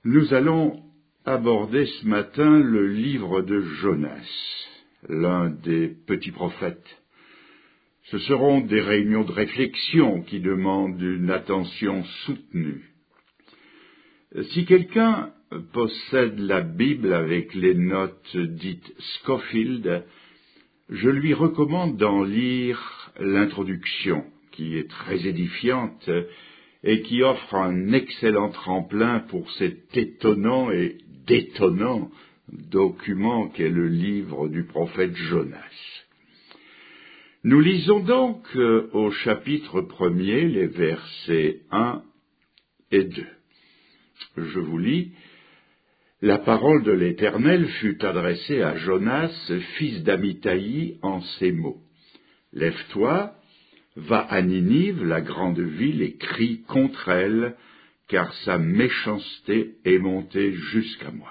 Nous allons aborder ce matin le livre de Jonas, l'un des petits prophètes. Ce seront des réunions de réflexion qui demandent une attention soutenue. Si quelqu'un possède la Bible avec les notes dites Scofield, je lui recommande d'en lire l'introduction, qui est très édifiante et qui offre un excellent tremplin pour cet étonnant et détonnant document qu'est le livre du prophète Jonas. Nous lisons donc au chapitre 1er les versets 1 et 2. Je vous lis. La parole de l'Éternel fut adressée à Jonas, fils d'Amittai, en ces mots. Lève-toi, va à Ninive, la grande ville, et crie contre elle, car sa méchanceté est montée jusqu'à moi.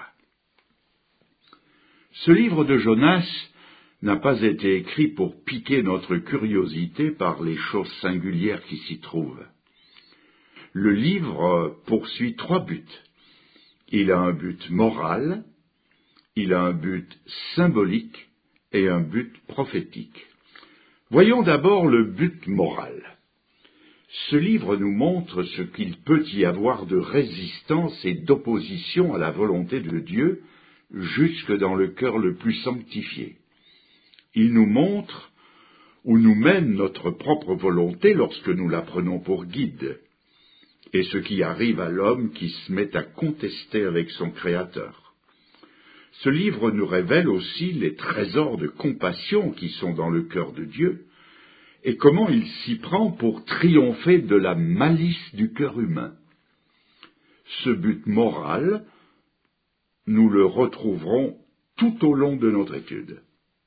Ce livre de Jonas n'a pas été écrit pour piquer notre curiosité par les choses singulières qui s'y trouvent. Le livre poursuit 3 buts. Il a un but moral, il a un but symbolique et un but prophétique. Voyons d'abord le but moral. Ce livre nous montre ce qu'il peut y avoir de résistance et d'opposition à la volonté de Dieu jusque dans le cœur le plus sanctifié. Il nous montre où nous mène notre propre volonté lorsque nous la prenons pour guide, et ce qui arrive à l'homme qui se met à contester avec son Créateur. Ce livre nous révèle aussi les trésors de compassion qui sont dans le cœur de Dieu, et comment il s'y prend pour triompher de la malice du cœur humain. Ce but moral, nous le retrouverons tout au long de notre étude.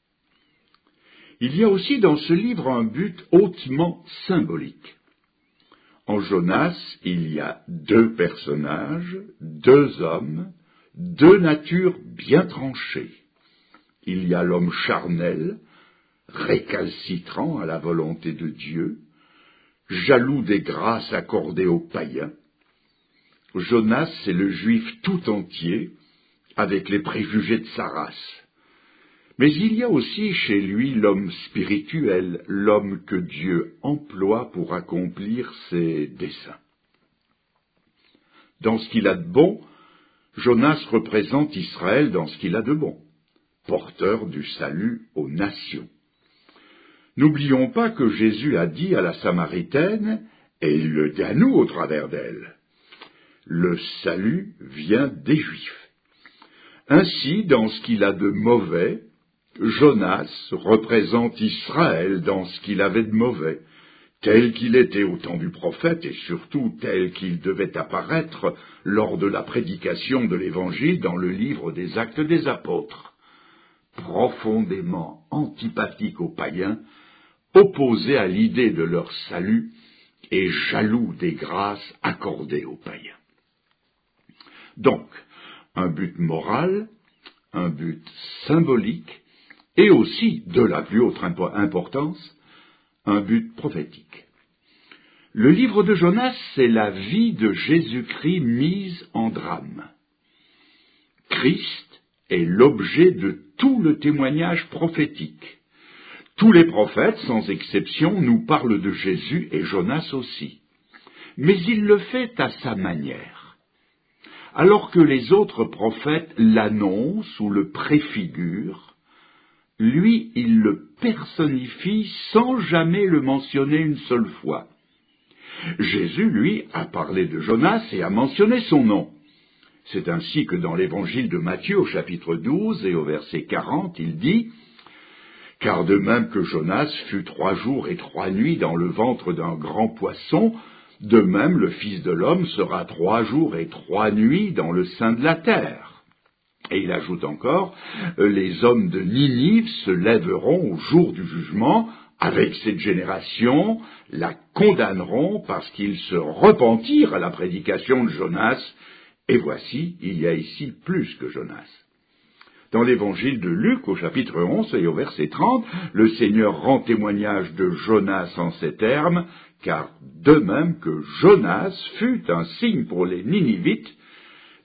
Il y a aussi dans ce livre un but hautement symbolique. En Jonas, il y a 2 personnages, 2 hommes, 2 natures bien tranchées. Il y a l'homme charnel, récalcitrant à la volonté de Dieu, jaloux des grâces accordées aux païens. Jonas, c'est le juif tout entier, avec les préjugés de sa race. Mais il y a aussi chez lui l'homme spirituel, l'homme que Dieu emploie pour accomplir ses desseins. Dans ce qu'il a de bon, Jonas représente Israël dans ce qu'il a de bon, porteur du salut aux nations. N'oublions pas que Jésus a dit à la Samaritaine, et il le dit à nous au travers d'elle, le salut vient des Juifs. Ainsi, dans ce qu'il a de mauvais, Jonas représente Israël dans ce qu'il avait de mauvais, tel qu'il était au temps du prophète et surtout tel qu'il devait apparaître lors de la prédication de l'Évangile dans le livre des Actes des Apôtres. Profondément antipathique aux païens, opposé à l'idée de leur salut et jaloux des grâces accordées aux païens. Donc, un but moral, un but symbolique, et aussi, de la plus haute importance, un but prophétique. Le livre de Jonas, c'est la vie de Jésus-Christ mise en drame. Christ est l'objet de tout le témoignage prophétique. Tous les prophètes, sans exception, nous parlent de Jésus et Jonas aussi. Mais il le fait à sa manière. Alors que les autres prophètes l'annoncent ou le préfigurent, lui, il le personnifie sans jamais le mentionner une seule fois. Jésus, lui, a parlé de Jonas et a mentionné son nom. C'est ainsi que dans l'évangile de Matthieu, au chapitre 12 et au verset 40, il dit « Car de même que Jonas fut 3 jours et 3 nuits dans le ventre d'un grand poisson, de même le Fils de l'homme sera 3 jours et 3 nuits dans le sein de la terre. » Et il ajoute encore, les hommes de Ninive se lèveront au jour du jugement avec cette génération, la condamneront parce qu'ils se repentirent à la prédication de Jonas, et voici, il y a ici plus que Jonas. Dans l'évangile de Luc, au chapitre 11 et au verset 30, le Seigneur rend témoignage de Jonas en ces termes, car de même que Jonas fut un signe pour les Ninivites,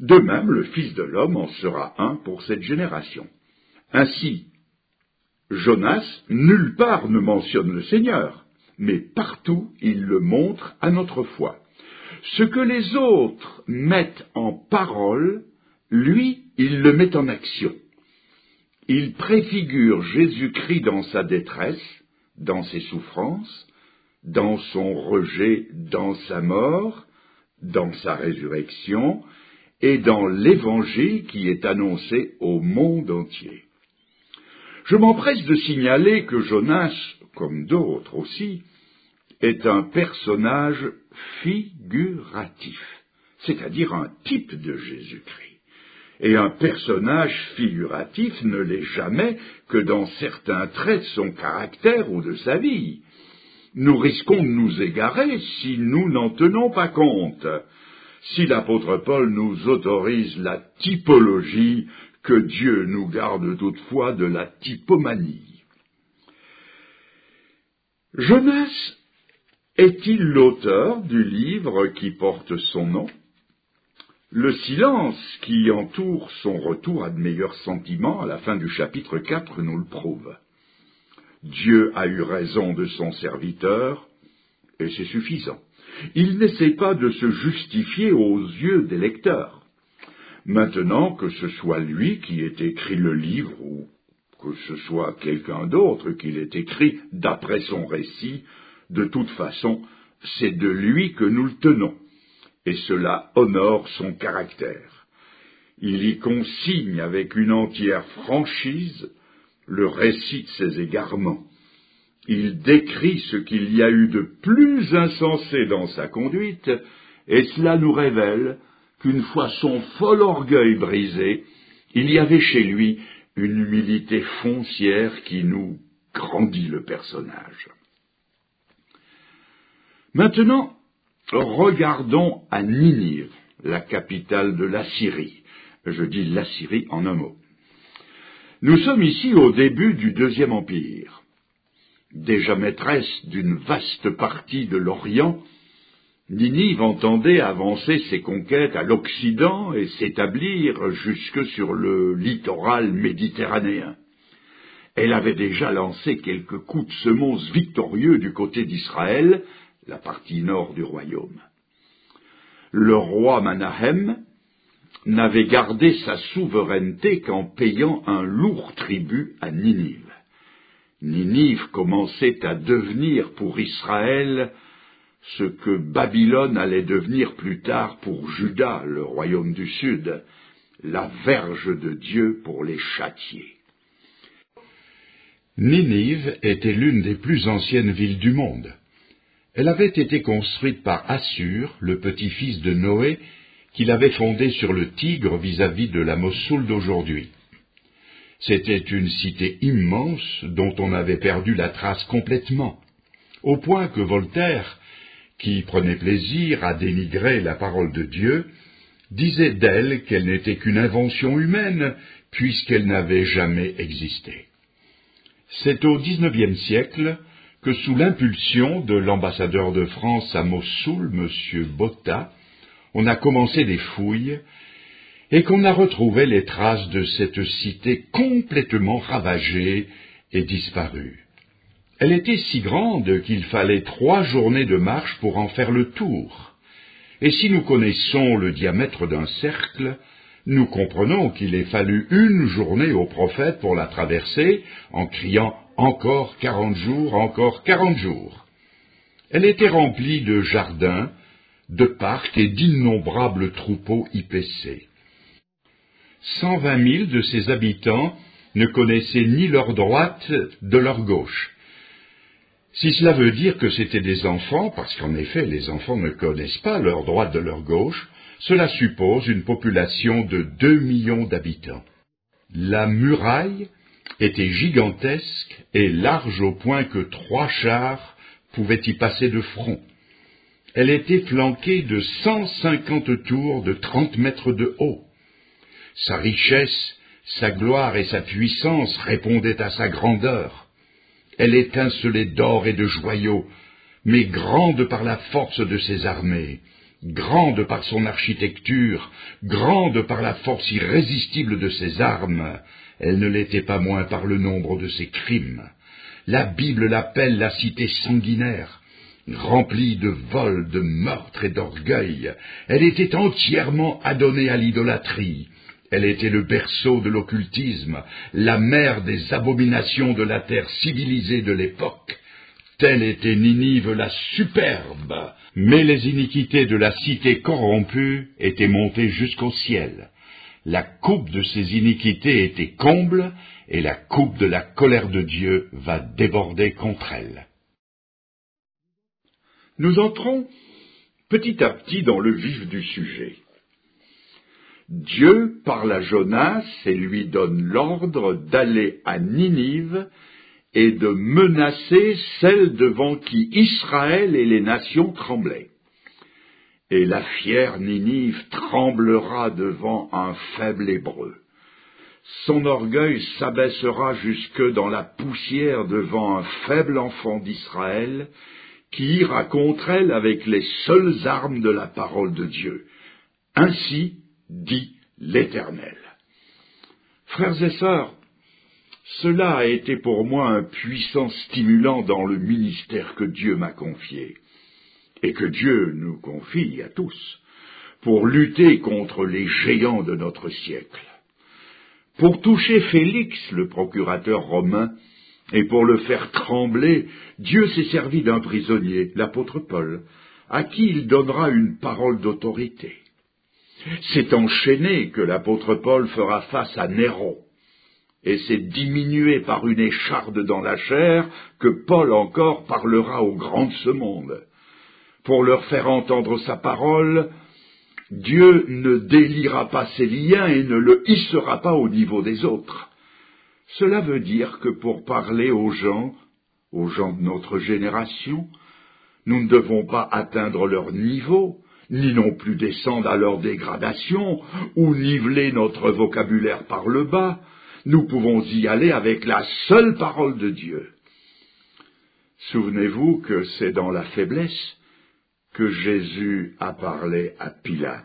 De même, le Fils de l'homme en sera un pour cette génération. Ainsi, Jonas nulle part ne mentionne le Seigneur, mais partout il le montre à notre foi. Ce que les autres mettent en parole, lui, il le met en action. Il préfigure Jésus-Christ dans sa détresse, dans ses souffrances, dans son rejet, dans sa mort, dans sa résurrection, et dans l'Évangile qui est annoncé au monde entier. Je m'empresse de signaler que Jonas, comme d'autres aussi, est un personnage figuratif, c'est-à-dire un type de Jésus-Christ. Et un personnage figuratif ne l'est jamais que dans certains traits de son caractère ou de sa vie. Nous risquons de nous égarer si nous n'en tenons pas compte. Si l'apôtre Paul nous autorise la typologie, que Dieu nous garde toutefois de la typomanie. Jonas est-il l'auteur du livre qui porte son nom? Le silence qui entoure son retour à de meilleurs sentiments à la fin du chapitre 4 nous le prouve. Dieu a eu raison de son serviteur, et c'est suffisant. Il n'essaie pas de se justifier aux yeux des lecteurs. Maintenant, que ce soit lui qui ait écrit le livre, ou que ce soit quelqu'un d'autre qui l'ait écrit d'après son récit, de toute façon, c'est de lui que nous le tenons, et cela honore son caractère. Il y consigne avec une entière franchise le récit de ses égarements. Il décrit ce qu'il y a eu de plus insensé dans sa conduite, et cela nous révèle qu'une fois son fol orgueil brisé, il y avait chez lui une humilité foncière qui nous grandit le personnage. Maintenant, regardons à Ninive, la capitale de l'Assyrie. Je dis l'Assyrie en un mot. Nous sommes ici au début du Deuxième Empire. Déjà maîtresse d'une vaste partie de l'Orient, Ninive entendait avancer ses conquêtes à l'Occident et s'établir jusque sur le littoral méditerranéen. Elle avait déjà lancé quelques coups de semonce victorieux du côté d'Israël, la partie nord du royaume. Le roi Manahem n'avait gardé sa souveraineté qu'en payant un lourd tribut à Ninive. Ninive commençait à devenir pour Israël ce que Babylone allait devenir plus tard pour Juda, le royaume du Sud, la verge de Dieu pour les châtier. Ninive était l'une des plus anciennes villes du monde. Elle avait été construite par Assur, le petit-fils de Noé, qui l'avait fondée sur le Tigre vis-à-vis de la Mossoul d'aujourd'hui. C'était une cité immense dont on avait perdu la trace complètement, au point que Voltaire, qui prenait plaisir à dénigrer la parole de Dieu, disait d'elle qu'elle n'était qu'une invention humaine, puisqu'elle n'avait jamais existé. C'est au XIXe siècle que, sous l'impulsion de l'ambassadeur de France à Mossoul, M. Botta, on a commencé des fouilles, et qu'on a retrouvé les traces de cette cité complètement ravagée et disparue. Elle était si grande qu'il fallait 3 journées de marche pour en faire le tour. Et si nous connaissons le diamètre d'un cercle, nous comprenons qu'il ait fallu 1 journée au prophète pour la traverser, en criant « Encore 40 jours, encore 40 jours ». Elle était remplie de jardins, de parcs et d'innombrables troupeaux y paissaient. 120 000 de ses habitants ne connaissaient ni leur droite de leur gauche. Si cela veut dire que c'étaient des enfants, parce qu'en effet les enfants ne connaissent pas leur droite de leur gauche, cela suppose une population de 2 millions d'habitants. La muraille était gigantesque et large au point que 3 chars pouvaient y passer de front. Elle était flanquée de 150 tours de 30 mètres de haut. Sa richesse, sa gloire et sa puissance répondaient à sa grandeur. Elle étincelait d'or et de joyaux, mais grande par la force de ses armées, grande par son architecture, grande par la force irrésistible de ses armes, elle ne l'était pas moins par le nombre de ses crimes. La Bible l'appelle la cité sanguinaire. Remplie de vols, de meurtres et d'orgueil, elle était entièrement adonnée à l'idolâtrie. Elle était le berceau de l'occultisme, la mère des abominations de la terre civilisée de l'époque. Telle était Ninive la superbe, mais les iniquités de la cité corrompue étaient montées jusqu'au ciel. La coupe de ces iniquités était comble, et la coupe de la colère de Dieu va déborder contre elle. Nous entrons petit à petit dans le vif du sujet. Dieu parle à Jonas et lui donne l'ordre d'aller à Ninive et de menacer celle devant qui Israël et les nations tremblaient. Et la fière Ninive tremblera devant un faible hébreu. Son orgueil s'abaissera jusque dans la poussière devant un faible enfant d'Israël qui ira contre elle avec les seules armes de la parole de Dieu. Ainsi dit l'Éternel. Frères et sœurs, cela a été pour moi un puissant stimulant dans le ministère que Dieu m'a confié, et que Dieu nous confie à tous, pour lutter contre les géants de notre siècle. Pour toucher Félix, le procurateur romain, et pour le faire trembler, Dieu s'est servi d'un prisonnier, l'apôtre Paul, à qui il donnera une parole d'autorité. C'est enchaîné que l'apôtre Paul fera face à Néron, et c'est diminué par une écharde dans la chair que Paul encore parlera aux grands de ce monde. Pour leur faire entendre sa parole, Dieu ne déliera pas ses liens et ne le hissera pas au niveau des autres. Cela veut dire que pour parler aux gens de notre génération, nous ne devons pas atteindre leur niveau, ni non plus descendre à leur dégradation, ou niveler notre vocabulaire par le bas. Nous pouvons y aller avec la seule parole de Dieu. Souvenez-vous que c'est dans la faiblesse que Jésus a parlé à Pilate.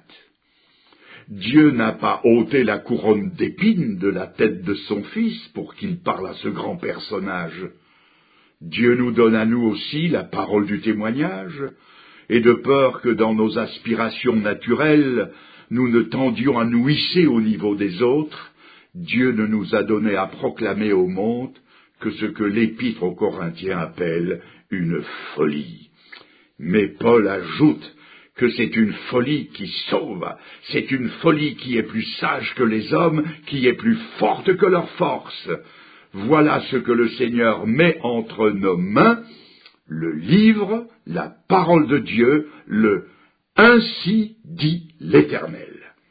Dieu n'a pas ôté la couronne d'épines de la tête de son Fils pour qu'il parle à ce grand personnage. Dieu nous donne à nous aussi la parole du témoignage, et de peur que dans nos aspirations naturelles, nous ne tendions à nous hisser au niveau des autres, Dieu ne nous a donné à proclamer au monde que ce que l'Épître aux Corinthiens appelle une folie. Mais Paul ajoute que c'est une folie qui sauve, c'est une folie qui est plus sage que les hommes, qui est plus forte que leur force. Voilà ce que le Seigneur met entre nos mains, le livre, la parole de Dieu, le « Ainsi dit l'Éternel ».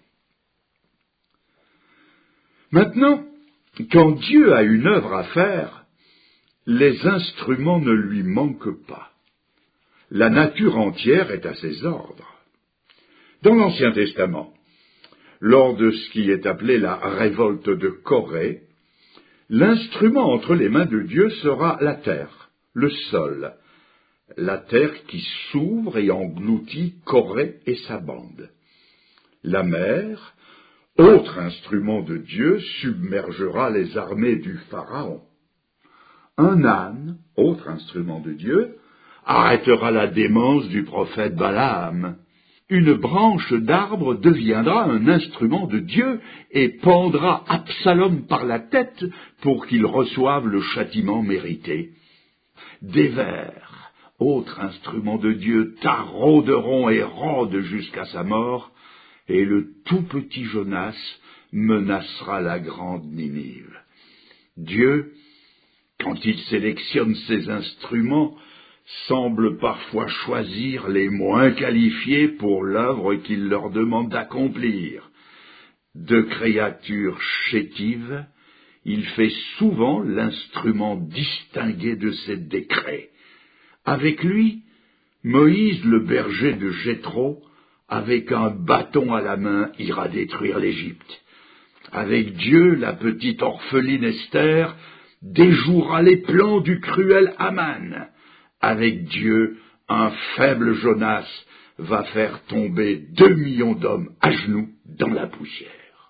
Maintenant, quand Dieu a une œuvre à faire, les instruments ne lui manquent pas. La nature entière est à ses ordres. Dans l'Ancien Testament, lors de ce qui est appelé la révolte de Corée, l'instrument entre les mains de Dieu sera la terre, le sol, la terre qui s'ouvre et engloutit Corée et sa bande. La mer, autre instrument de Dieu, submergera les armées du Pharaon. Un âne, autre instrument de Dieu, arrêtera la démence du prophète Balaam. Une branche d'arbre deviendra un instrument de Dieu et pendra Absalom par la tête pour qu'il reçoive le châtiment mérité. Des vers, autre instrument de Dieu, tarauderont et rôdent jusqu'à sa mort, et le tout petit Jonas menacera la grande Ninive. Dieu, quand il sélectionne ses instruments, semble parfois choisir les moins qualifiés pour l'œuvre qu'il leur demande d'accomplir. De créature chétive, il fait souvent l'instrument distingué de ses décrets. Avec lui, Moïse, le berger de Jéthro, avec un bâton à la main, ira détruire l'Égypte. Avec Dieu, la petite orpheline Esther déjouera les plans du cruel Haman. Avec Dieu, un faible Jonas va faire tomber 2 millions d'hommes à genoux dans la poussière.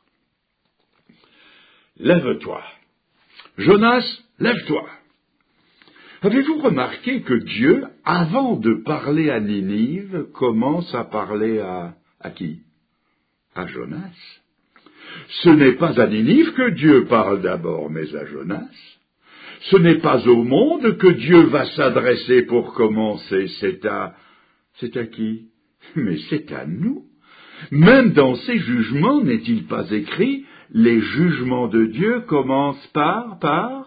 Lève-toi. Jonas, lève-toi. Avez-vous remarqué que Dieu, avant de parler à Ninive, commence à parler à qui? À Jonas. Ce n'est pas à Ninive que Dieu parle d'abord, mais à Jonas. Ce n'est pas au monde que Dieu va s'adresser pour commencer, c'est à qui? Mais c'est à nous. Même dans ces jugements, n'est-il pas écrit, les jugements de Dieu commencent par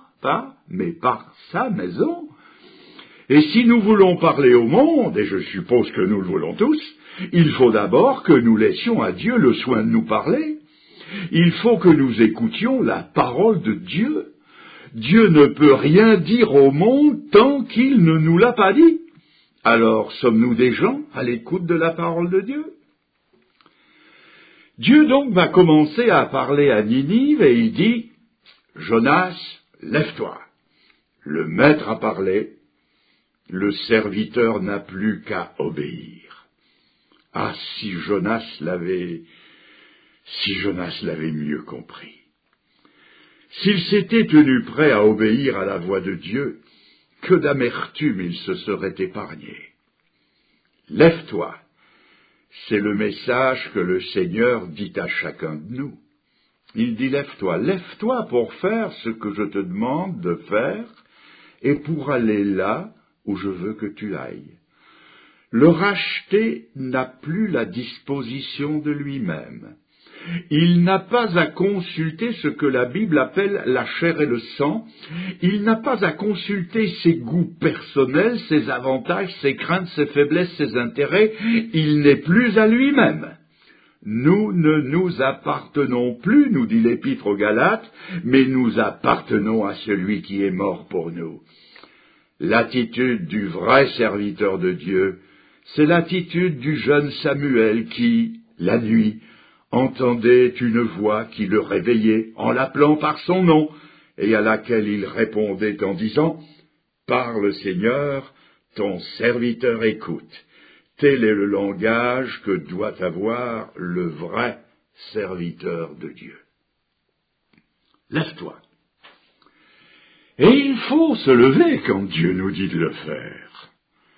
sa maison. Et si nous voulons parler au monde, et je suppose que nous le voulons tous, il faut d'abord que nous laissions à Dieu le soin de nous parler. Il faut que nous écoutions la parole de Dieu. Dieu ne peut rien dire au monde tant qu'il ne nous l'a pas dit. Alors, sommes-nous des gens à l'écoute de la parole de Dieu? Dieu donc va commencer à parler à Ninive et il dit, Jonas, lève-toi. Le maître a parlé, le serviteur n'a plus qu'à obéir. Ah, si Jonas l'avait mieux compris. S'il s'était tenu prêt à obéir à la voix de Dieu, que d'amertume il se serait épargné. Lève-toi, c'est le message que le Seigneur dit à chacun de nous. Il dit lève-toi pour faire ce que je te demande de faire et pour aller là où je veux que tu ailles. Le racheté n'a plus la disposition de lui-même. Il n'a pas à consulter ce que la Bible appelle la chair et le sang. Il n'a pas à consulter ses goûts personnels, ses avantages, ses craintes, ses faiblesses, ses intérêts. Il n'est plus à lui-même. Nous ne nous appartenons plus, nous dit l'Épître aux Galates, mais nous appartenons à celui qui est mort pour nous. L'attitude du vrai serviteur de Dieu, c'est l'attitude du jeune Samuel qui, la nuit, entendait une voix qui le réveillait en l'appelant par son nom et à laquelle il répondait en disant « Parle Seigneur, ton serviteur écoute ». Tel est le langage que doit avoir le vrai serviteur de Dieu. Lève-toi. Et il faut se lever quand Dieu nous dit de le faire.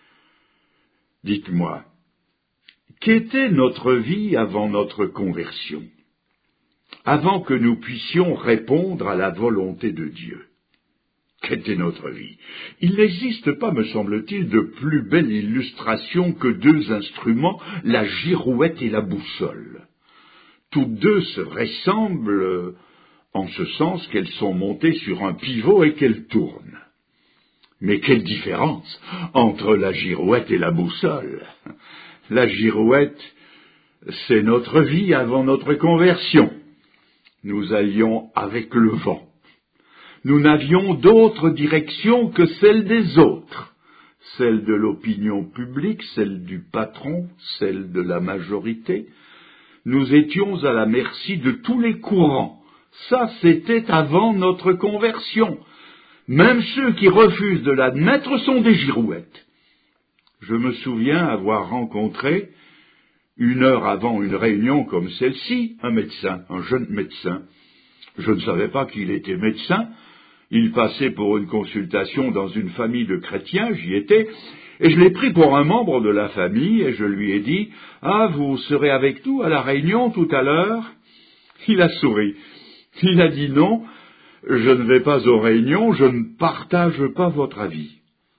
Dites-moi, qu'était notre vie avant notre conversion, avant que nous puissions répondre à la volonté de Dieu? Qu'était notre vie? Il n'existe pas, me semble-t-il, de plus belle illustration que 2 instruments, la girouette et la boussole. Toutes deux se ressemblent en ce sens qu'elles sont montées sur un pivot et qu'elles tournent. Mais quelle différence entre la girouette et la boussole? La girouette, c'est notre vie avant notre conversion. Nous allions avec le vent. Nous n'avions d'autre direction que celle des autres, celle de l'opinion publique, celle du patron, celle de la majorité. Nous étions à la merci de tous les courants. Ça, c'était avant notre conversion. Même ceux qui refusent de l'admettre sont des girouettes. Je me souviens avoir rencontré, 1 heure avant une réunion comme celle-ci, un médecin, un jeune médecin. Je ne savais pas qu'il était médecin. Il passait pour une consultation dans une famille de chrétiens, j'y étais, et je l'ai pris pour un membre de la famille, et je lui ai dit « Ah, vous serez avec nous à la réunion tout à l'heure ?» Il a souri. Il a dit « Non, je ne vais pas aux réunions, je ne partage pas votre avis. » Ah ?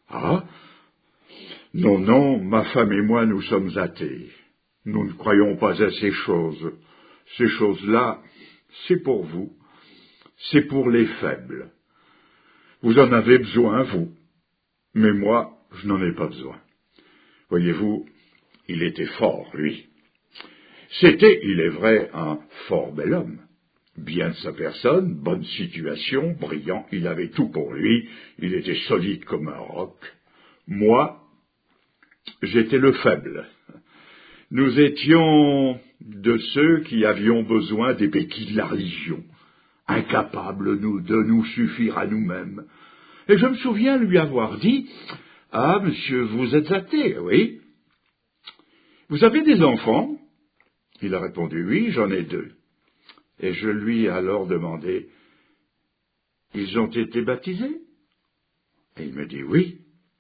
Non, ma femme et moi, nous sommes athées. Nous ne croyons pas à ces choses. Ces choses-là, c'est pour vous. C'est pour les faibles. Vous en avez besoin, vous. Mais moi, je n'en ai pas besoin. Voyez-vous, il était fort, lui. C'était, il est vrai, un fort bel homme. Bien de sa personne, bonne situation, brillant, il avait tout pour lui, il était solide comme un roc. Moi, j'étais le faible. Nous étions de ceux qui avions besoin des béquilles de la religion, incapables de nous suffire à nous-mêmes. Et je me souviens lui avoir dit « Ah, monsieur, vous êtes athée, oui. Vous avez des enfants? Il a répondu, oui, j'en ai 2. Et je lui ai alors demandé, ils ont été baptisés? Et il me dit, oui.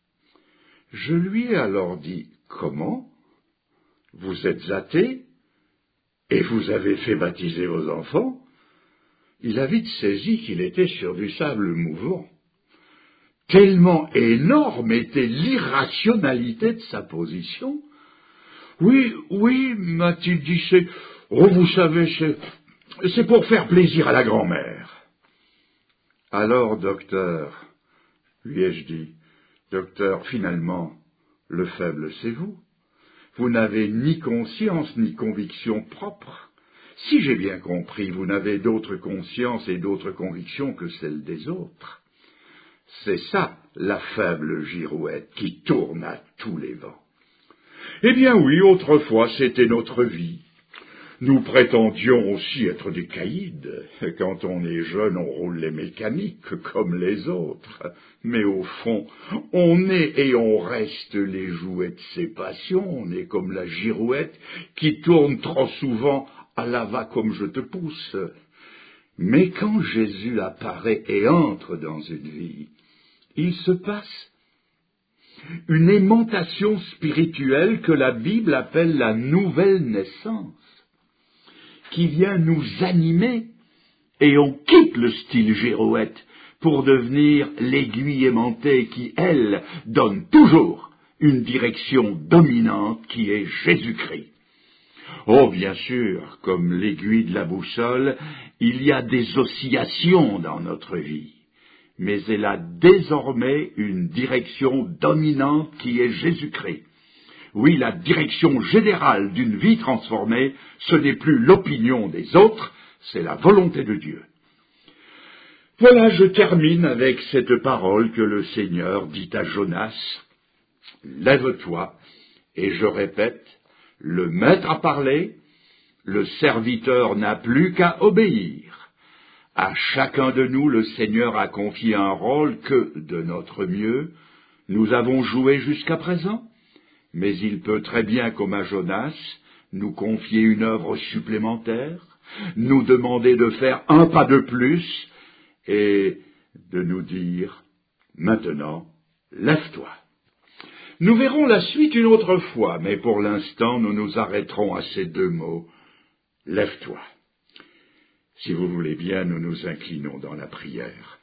Je lui ai alors dit, comment? Vous êtes athée et vous avez fait baptiser vos enfants? Il a vite saisi qu'il était sur du sable mouvant. Tellement énorme était l'irrationalité de sa position. Oui, oui, m'a-t-il dit, vous savez, c'est pour faire plaisir à la grand-mère. Alors, docteur, lui ai-je dit, docteur, finalement, le faible, c'est vous. Vous n'avez ni conscience ni conviction propre. Si j'ai bien compris, vous n'avez d'autre conscience et d'autres convictions que celles des autres. C'est ça, la faible girouette qui tourne à tous les vents. Eh bien oui, autrefois, c'était notre vie. Nous prétendions aussi être des caïds. Quand on est jeune, on roule les mécaniques comme les autres. Mais au fond, on est et on reste les jouets de ses passions. On est comme la girouette qui tourne trop souvent à la va comme je te pousse. Mais quand Jésus apparaît et entre dans une vie, il se passe une aimantation spirituelle que la Bible appelle la nouvelle naissance, qui vient nous animer, et on quitte le style girouette pour devenir l'aiguille aimantée qui, elle, donne toujours une direction dominante qui est Jésus-Christ. Oh, bien sûr, comme l'aiguille de la boussole, il y a des oscillations dans notre vie, mais elle a désormais une direction dominante qui est Jésus-Christ. Oui, la direction générale d'une vie transformée, ce n'est plus l'opinion des autres, c'est la volonté de Dieu. Voilà, je termine avec cette parole que le Seigneur dit à Jonas. Lève-toi, et je répète, le maître a parlé, le serviteur n'a plus qu'à obéir. À chacun de nous, le Seigneur a confié un rôle que, de notre mieux, nous avons joué jusqu'à présent. Mais il peut très bien, comme à Jonas, nous confier une œuvre supplémentaire, nous demander de faire un pas de plus et de nous dire « Maintenant, lève-toi ». Nous verrons la suite une autre fois, mais pour l'instant, nous nous arrêterons à ces 2 mots « Lève-toi ». Si vous voulez bien, nous nous inclinons dans la prière.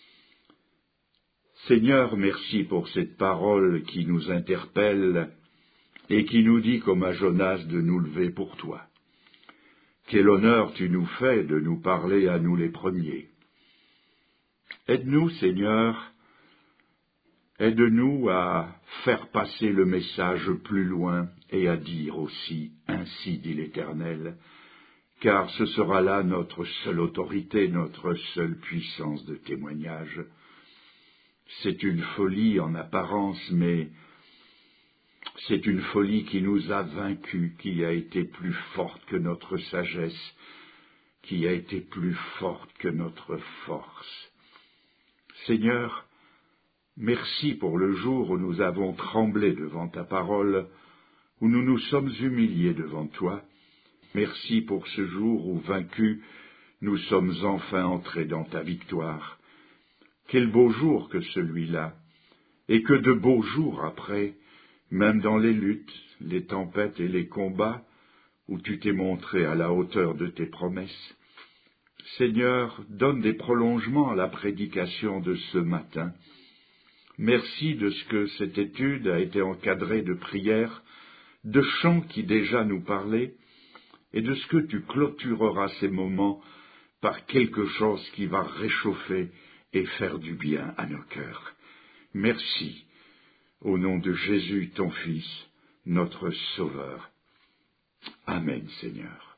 Seigneur, merci pour cette parole qui nous interpelle et qui nous dit, comme à Jonas, de nous lever pour toi. Quel honneur tu nous fais de nous parler à nous les premiers. Aide-nous, Seigneur, aide-nous à faire passer le message plus loin et à dire aussi, ainsi dit l'Éternel, car ce sera là notre seule autorité, notre seule puissance de témoignage. C'est une folie en apparence, mais c'est une folie qui nous a vaincus, qui a été plus forte que notre sagesse, qui a été plus forte que notre force. Seigneur, merci pour le jour où nous avons tremblé devant ta parole, où nous nous sommes humiliés devant toi. Merci pour ce jour où, vaincus, nous sommes enfin entrés dans ta victoire. Quel beau jour que celui-là, et que de beaux jours après, même dans les luttes, les tempêtes et les combats, où tu t'es montré à la hauteur de tes promesses. Seigneur, donne des prolongements à la prédication de ce matin. Merci de ce que cette étude a été encadrée de prières, de chants qui déjà nous parlaient, et de ce que tu clôtureras ces moments par quelque chose qui va réchauffer et faire du bien à nos cœurs. Merci, au nom de Jésus, ton Fils, notre Sauveur. Amen, Seigneur.